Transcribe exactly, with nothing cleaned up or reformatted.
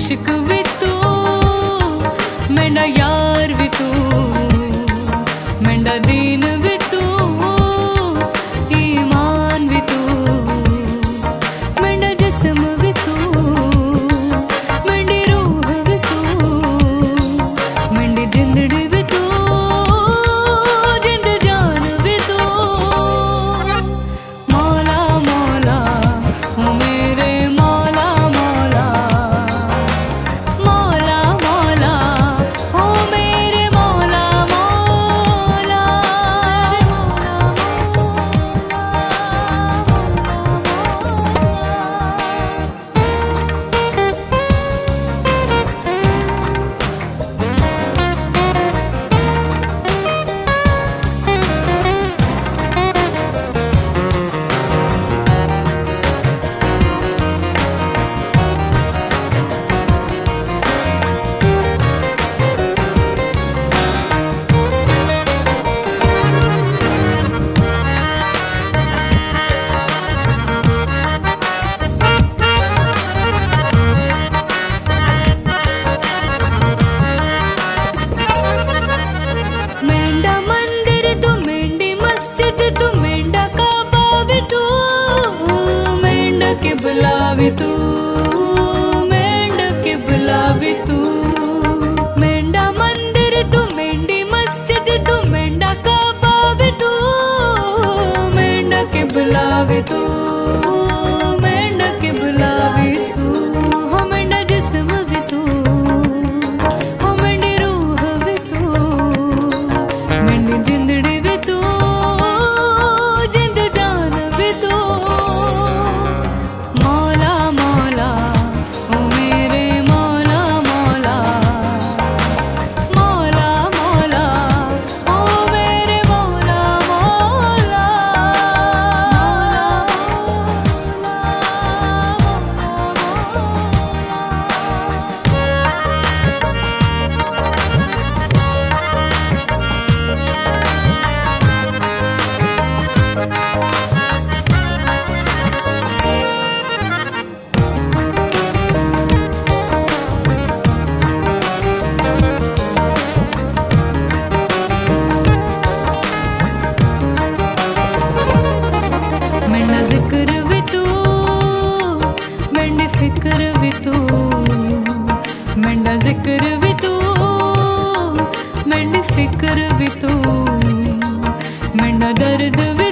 इश्क भी तू, मेरा यार भी तू, मेरा दीन भी तू, ईमान भी तू, मेरा जिस्म भी तू, मेरी रूह भी तू, मेरी जिंदड़ी भी तू, जिंद जान भी तू। मौला मौला ओ मेरे मौला मौला, मौला मौला ओ मेरे मौला मौला, बुलावी तू, मेंढ के बुलावी तू, मेंढा मंदिर तू, मेंढी मस्जिद तू, मेंढा काबा भी तू, मेंढ के बुलावी तू, मेंढ के बुलावी तू, हो मेंढा जिस्म भी तू, हो मेंढी रूह भी तू, मेंढी जिंदड़ी भी तू, जिंद जान भी तू। मौला मौला ओ मेरे मौला मौला, मौला मौला ओ मेरे मौला मौला, मेरा जिक्र भी तू, मेरी फिक्र भी तू, मेरा जिक्र भी तू, मेरी फिक्र भी तू, मेरा दर्द भी